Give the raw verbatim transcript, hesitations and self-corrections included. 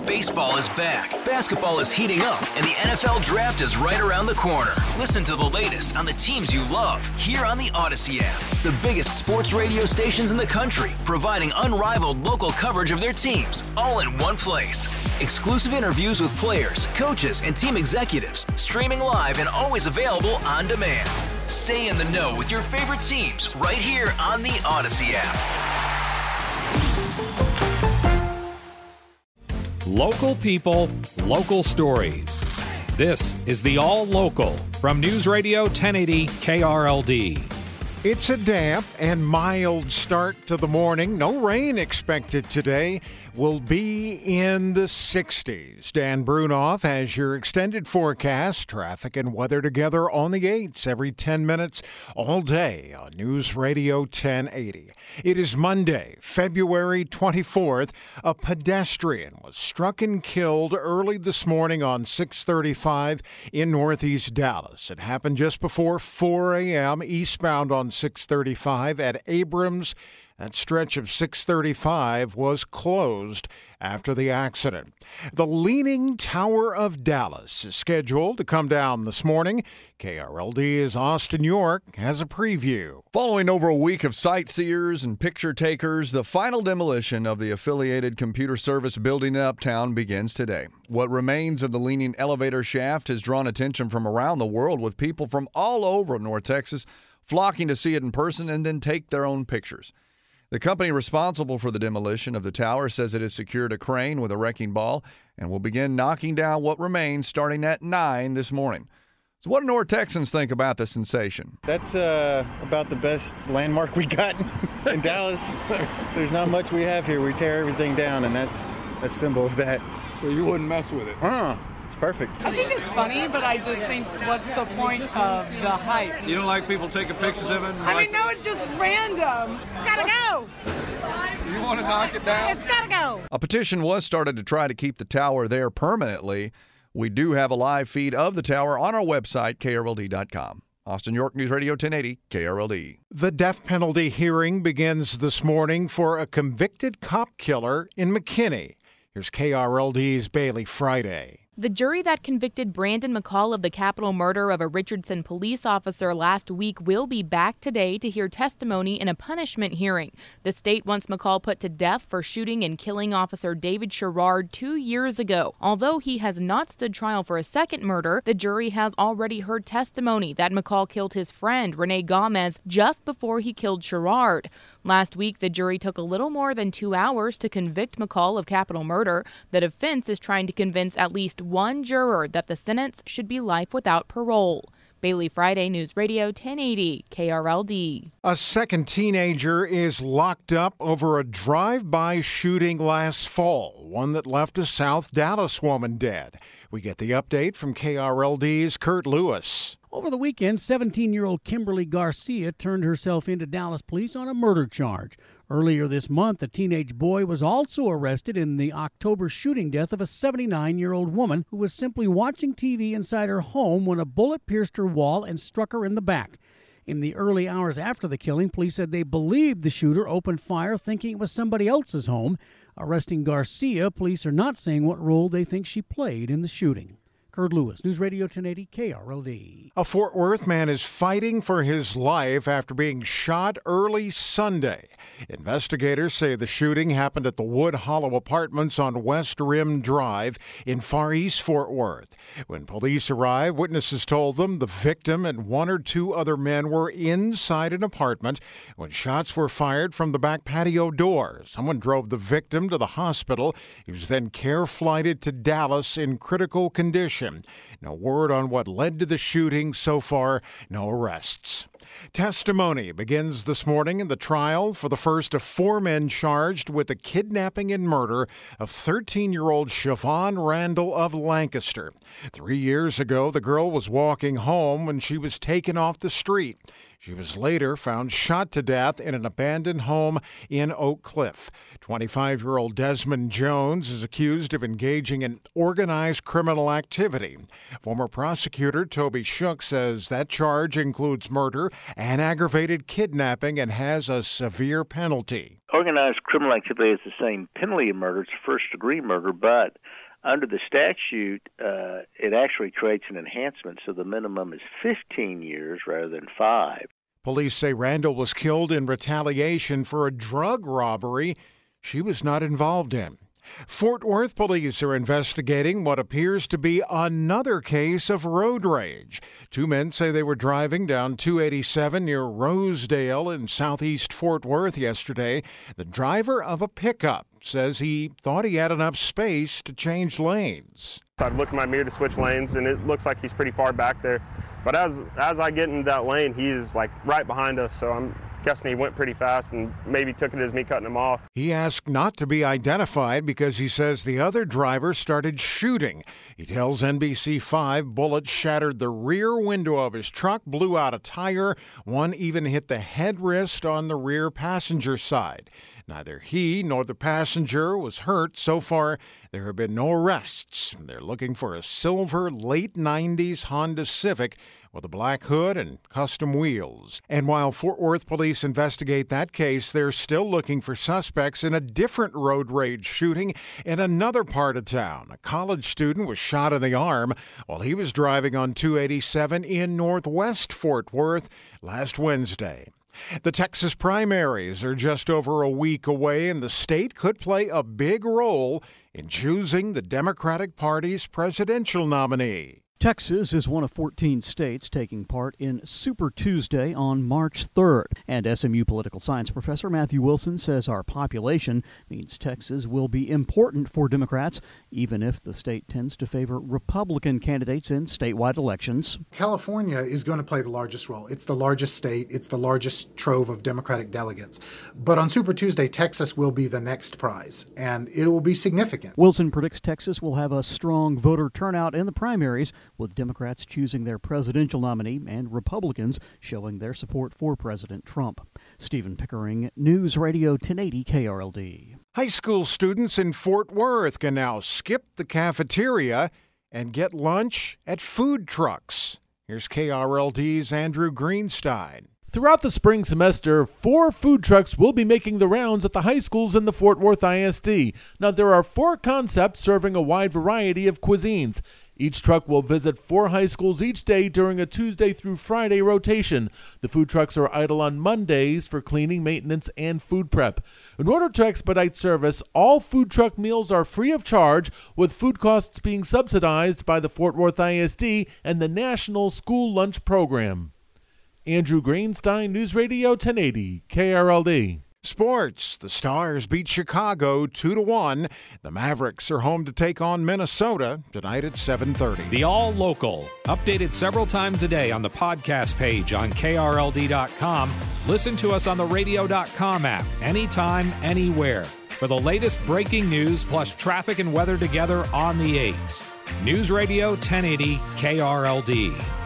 Baseball is back, basketball is heating up, and the N F L Draft is right around the corner. Listen to the latest on the teams you love here on the Odyssey app. The biggest sports radio stations in the country, providing unrivaled local coverage of their teams, all in one place. Exclusive interviews with players, coaches, and team executives, streaming live and always available on demand. Stay in the know with your favorite teams right here on the Odyssey app. Local people, local stories. This is the All Local from News Radio ten eighty K R L D. It's a damp and mild start to the morning. No rain expected today. Will be in the sixties. Dan Brunoff has your extended forecast, traffic and weather together on the eights every ten minutes all day on News Radio ten eighty. It is Monday, February twenty-fourth. A pedestrian was struck and killed early this morning on six thirty-five in northeast Dallas. It happened just before four a.m. eastbound on six thirty-five at Abrams. That stretch of six thirty-five was closed after the accident. The Leaning Tower of Dallas is scheduled to come down this morning. K R L D's Austin York has a preview. Following over a week of sightseers and picture takers, the final demolition of the affiliated computer service building in Uptown begins today. What remains of the leaning elevator shaft has drawn attention from around the world, with people from all over North Texas flocking to see it in person and then take their own pictures. The company responsible for the demolition of the tower says it has secured a crane with a wrecking ball and will begin knocking down what remains starting at nine this morning. So what do North Texans think about the sensation? That's uh, about the best landmark we got in Dallas. There's not much we have here. We tear everything down, and that's a symbol of that. So you wouldn't mess with it? Huh. Perfect. I think it's funny, but I just think, what's the point of the hype? You don't like people taking pictures of it? I like... mean, no, it's just random. It's gotta go. You want to knock it down? It's gotta go. A petition was started to try to keep the tower there permanently. We do have a live feed of the tower on our website, K R L D dot com. Austin York, News Radio ten eighty, K R L D. The death penalty hearing begins this morning for a convicted cop killer in McKinney. Here's K R L D's Bailey Friday. The jury that convicted Brandon McCall of the capital murder of a Richardson police officer last week will be back today to hear testimony in a punishment hearing. The state wants McCall put to death for shooting and killing Officer David Sherrard two years ago. Although he has not stood trial for a second murder, the jury has already heard testimony that McCall killed his friend, Renee Gomez, just before he killed Sherrard. Last week, the jury took a little more than two hours to convict McCall of capital murder. The defense is trying to convince at least one juror that the sentence should be life without parole. Bailey Friday, News Radio ten eighty, K R L D. A second teenager is locked up over a drive-by shooting last fall, one that left a South Dallas woman dead. We get the update from K R L D's Kurt Lewis. Over the weekend, seventeen-year-old Kimberly Garcia turned herself into Dallas police on a murder charge. Earlier this month, a teenage boy was also arrested in the October shooting death of a seventy-nine-year-old woman who was simply watching T V inside her home when a bullet pierced her wall and struck her in the back. In the early hours after the killing, police said they believed the shooter opened fire thinking it was somebody else's home. Arresting Garcia, police are not saying what role they think she played in the shooting. Kurt Lewis, News Radio ten eighty, K R L D. A Fort Worth man is fighting for his life after being shot early Sunday. Investigators say the shooting happened at the Wood Hollow Apartments on West Rim Drive in Far East Fort Worth. When police arrived, witnesses told them the victim and one or two other men were inside an apartment when shots were fired from the back patio door. Someone drove the victim to the hospital. He was then care flighted to Dallas in critical condition. No word on what led to the shooting so far, no arrests. Testimony begins this morning in the trial for the first of four men charged with the kidnapping and murder of thirteen-year-old Siobhan Randall of Lancaster. Three years ago, the girl was walking home when she was taken off the street. She was later found shot to death in an abandoned home in Oak Cliff. twenty-five-year-old Desmond Jones is accused of engaging in organized criminal activity. Former prosecutor Toby Shook says that charge includes murder and aggravated kidnapping and has a severe penalty. Organized criminal activity is the same penalty of murder. It's first-degree murder, but under the statute, uh, it actually creates an enhancement, so the minimum is fifteen years rather than five. Police say Randall was killed in retaliation for a drug robbery she was not involved in. Fort Worth police are investigating what appears to be another case of road rage. Two men say they were driving down two eighty-seven near Rosedale in southeast Fort Worth yesterday. The driver of a pickup says he thought he had enough space to change lanes. I've looked in my mirror to switch lanes, and it looks like he's pretty far back there. But as as I get into that lane, he's like right behind us, so I'm guessing he went pretty fast and maybe took it as me cutting him off. He asked not to be identified because he says the other driver started shooting. He tells N B C five bullets shattered the rear window of his truck, blew out a tire. One even hit the headrest on the rear passenger side. Neither he nor the passenger was hurt. So far, there have been no arrests. They're looking for a silver late nineties Honda Civic with a black hood and custom wheels. And while Fort Worth police investigate that case, they're still looking for suspects in a different road rage shooting in another part of town. A college student was shot in the arm while he was driving on two eighty-seven in northwest Fort Worth last Wednesday. The Texas primaries are just over a week away, and the state could play a big role in choosing the Democratic Party's presidential nominee. Texas is one of fourteen states taking part in Super Tuesday on March third. And S M U political science professor Matthew Wilson says our population means Texas will be important for Democrats, even if the state tends to favor Republican candidates in statewide elections. California is going to play the largest role. It's the largest state. It's the largest trove of Democratic delegates. But on Super Tuesday, Texas will be the next prize, and it will be significant. Wilson predicts Texas will have a strong voter turnout in the primaries, with Democrats choosing their presidential nominee and Republicans showing their support for President Trump. Stephen Pickering, News Radio ten eighty K R L D. High school students in Fort Worth can now skip the cafeteria and get lunch at food trucks. Here's K R L D's Andrew Greenstein. Throughout the spring semester, four food trucks will be making the rounds at the high schools in the Fort Worth I S D. Now, there are four concepts serving a wide variety of cuisines. Each truck will visit four high schools each day during a Tuesday through Friday rotation. The food trucks are idle on Mondays for cleaning, maintenance, and food prep. In order to expedite service, all food truck meals are free of charge, with food costs being subsidized by the Fort Worth I S D and the National School Lunch Program. Andrew Greenstein, News Radio ten eighty K R L D. Sports. The Stars beat Chicago two to one. The Mavericks are home to take on Minnesota tonight at seven thirty. The All Local, updated several times a day on the podcast page on K R L D dot com. Listen to us on the radio dot com app anytime, anywhere. For the latest breaking news plus traffic and weather together on the eights. News Radio ten eighty K R L D.